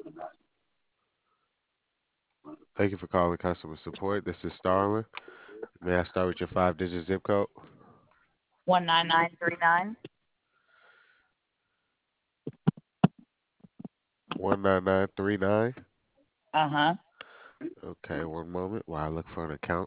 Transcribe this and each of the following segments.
Thank you for calling customer support. This is Starling. May I start with your five-digit zip code? 19939. 19939. Uh-huh. Okay, one moment while I look for an account.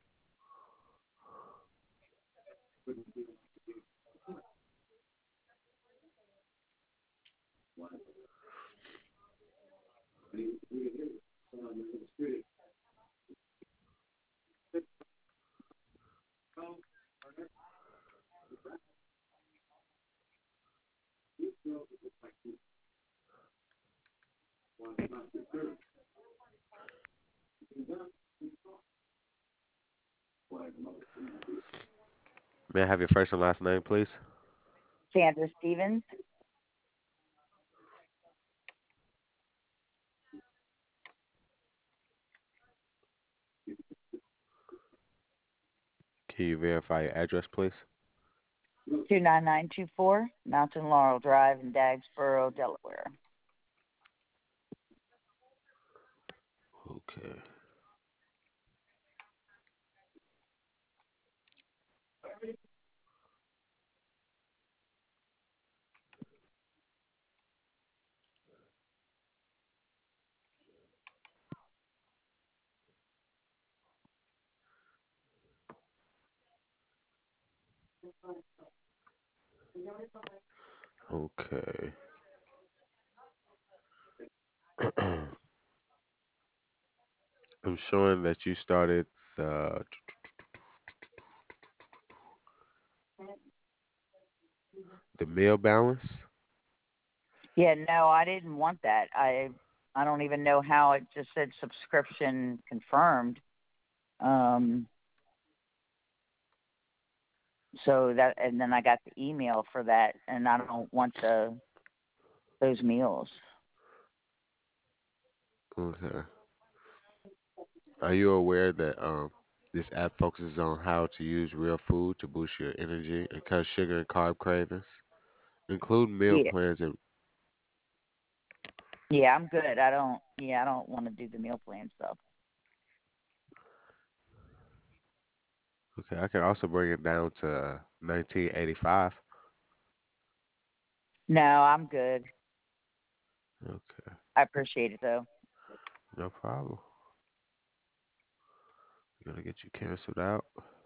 May I have your first and last name, please? Sandra Stevens. Can you verify your address, please? 29924 Mountain Laurel Drive in Dagsboro, Delaware. Okay. Okay. I'm showing that you started the the meal balance. Yeah, no, I didn't want that. I don't even know how it just said subscription confirmed. Um so that, and then I got the email for that, and I don't want those meals. Okay. Are you aware that this app focuses on how to use real food to boost your energy and cut sugar and carb cravings? Include meal Yeah. plans and Yeah, I'm good. I don't want to do the meal plan stuff. okay, I can also bring it down to 1985. No, I'm good. Okay, I appreciate it though. no problem. Gonna get you canceled out.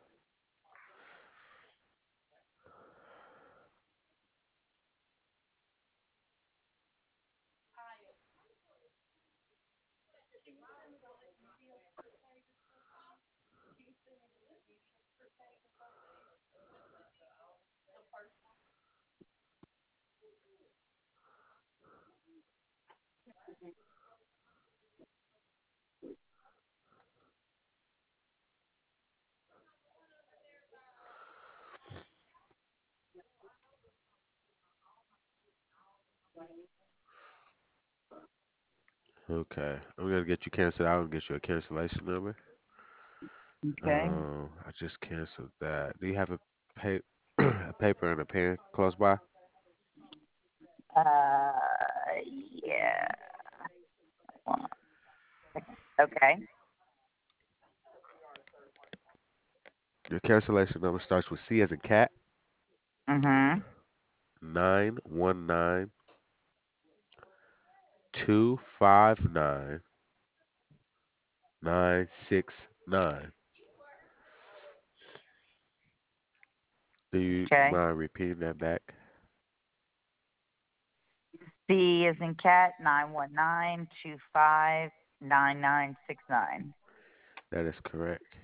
Okay, I'm gonna get you canceled out and get you a cancellation number. Okay. I just canceled that. Do you have a pa- a paper and a pen close by? Uh, yeah. One second. Okay. Your cancellation number starts with C as in cat, Mhm. 919-259-969. Do you Okay. mind repeating that back? C is in cat 919-25-9969. That is correct.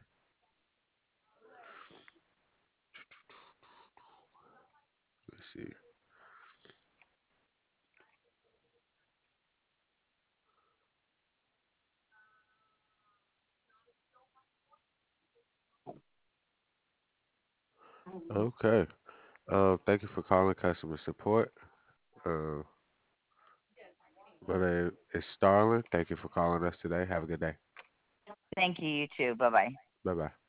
Let's see. Okay. Thank you for calling customer support. Uh, my name is Starlin. Thank you for calling us today. Have a good day. Thank you. You too. Bye bye. Bye bye.